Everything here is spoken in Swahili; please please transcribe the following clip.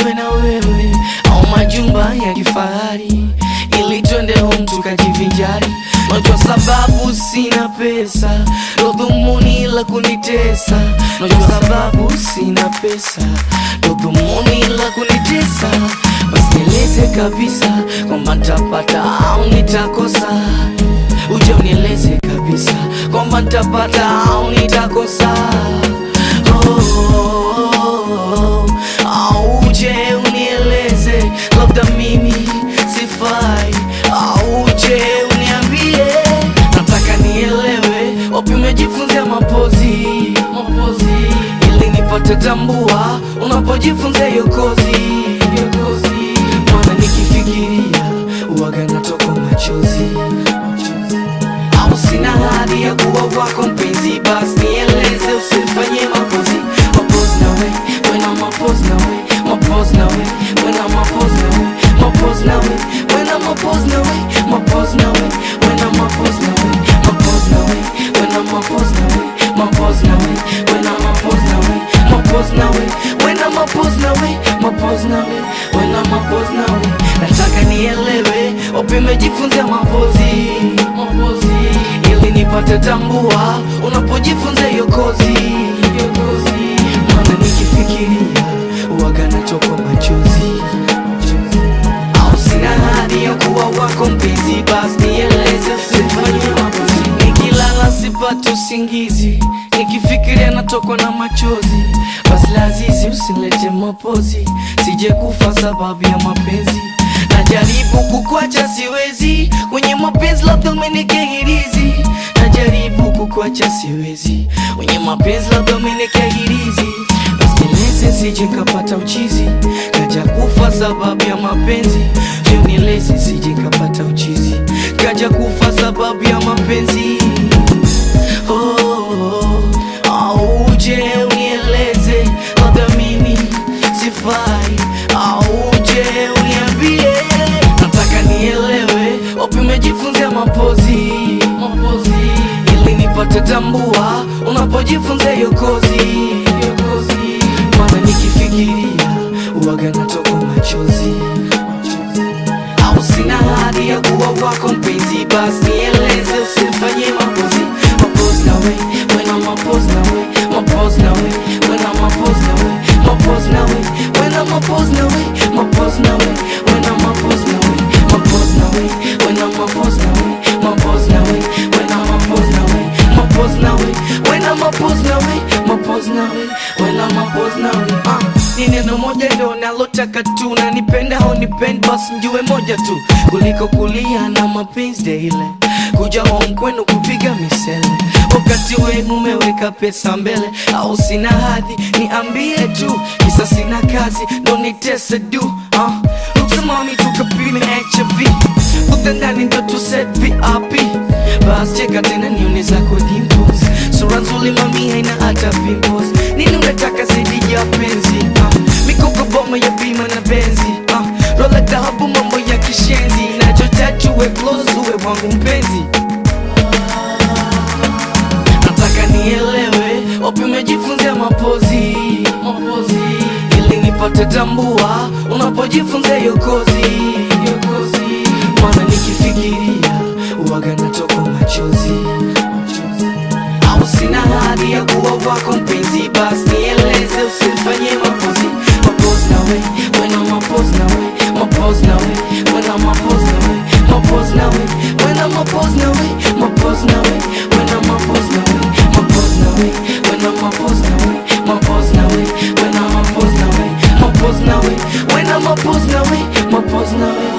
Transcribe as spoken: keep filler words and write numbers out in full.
niwe na wewe, au majumba ya kifahari, ili twende home tukajivinjari. Najua sababu sina pesa, ndo dhumuni la kunitesa. Najua sababu sina pesa, ndo dhumuni la kunitesa. Basi nieleze kabisa kwamba nitapata au nitakosa. Uje unieleze kabisa kwamba nitapata au nitakosa. Oh, oh, oh, oh. Au uje unieleze labda mimi sifai, au uje uniambie. Nataka nielewe wapi umejifunzia mapozi, mapozi, ili nipate tambua unapojifunza hiyo kozi, hiyo kozi. Maana nikifikiria uwaga natoka machozi, au sina hadi ya kuwa wako mpenzi. Basi nieleze usifanye mapozi, mapozi na we, wena mapozi na we, mapozi na we, wena mapozi na we, mapozi na we, wena mapozi na we, mapozi na we, wena mapozi na we, mapozi na we, wena mapozi na we, mapozi na we, wena mapozi na we, mapozi na we, wena mapozi na we, mapozi na we, wena mapozi na we. Nataka nielewe wapi umejifunzia mapozi, mapozi, ili nipate tambua unapojifunza hiyo kozi, hiyo kozi. Maana nikifikiria uwaga natoka machozi, au sina hadi ya kuwa wako mpenzi. Basi nieleze usifanye mapozi. Nikilala sipati usingizi, nikifikiria natokwa na machozi. Basi lazizi usilete mapozi, sije kufa sababu ya mapenzi. Najaribu kukuacha siwezi, kwenye mapenzi labda umenikehirizi. Najaribu kukuacha siwezi, kwenye mapenzi labda umenikehirizi. Basi nieleze sije kapata uchizi, kaja kufa sababu ya mapenzi. Juu nieleze sije kapata uchizi, kaja kufa sababu ya mapenzi. Oh, oh, oh. Au uje unieleze labda mimi sifai, au uje uniambie. Nataka nielewe wapi umejifunzia mapozi, mapozi, ili nipate tambua unapojifunza hiyo kozi, hiyo kozi. Maana nikifikiria uwaga natoka machozi, au sina hadi ya kuwa wako mpenzi. Basi nieleze usifanye mapozi, mapozi na we, wena mapozi na we, mapozi na we, wena mapozi na we, mapozi na we, wena mapozi na we, mapozi na we, wena mapozi na we, mapozi na we, wena mapozi na we, mapozi na we, wena mapozi na we, mapozi na we, wena mapozi na we, mapozi na we, wena mapozi na we. Ah, ni neno moja ndo nalotaka tu, na nipenda au nipendi basi mjue moja tu, kuliko kulia na mapenzi daily, kuja home kwenu kupiga misele wakati we umeweka pesa mbele. Au sina hadhi niambie tu, kisa sina kazi ndo nitese du. uh, Uksamami tukapime H I V, utendani ndo tu set V I P. Bas cheka tena nione zako dimples, sura nzuri mami haina hata pimples. Nini unataka zaidi ya penzi? uh, Mikoko boma ya bima na benzi, uh, rola dhahabu mambo ya kishenzi. Nachotaka uwe close uwe wangu mpenzi. Nataka nielewe wapi umejifunzia mapozi, mapozi, ili nipate tambua unapojifunza hiyo kozi, hiyo kozi. Maana nikifikiria uwaga natoka machozi, au sina hadi ya kuwa wako mpenzi. Basi nieleze usifanye mapozi, mapozi na we, wena mapozi na we, mapozi na we, wena mapozi na we, mapozi na we, wena mapozi na we, mapozi na we, wena mapozi na we, mapozi na we, wena mapozi na we, mapozi na we, wena mapozi na we, mapozi na we, wena mapozi na we, mapozi na we.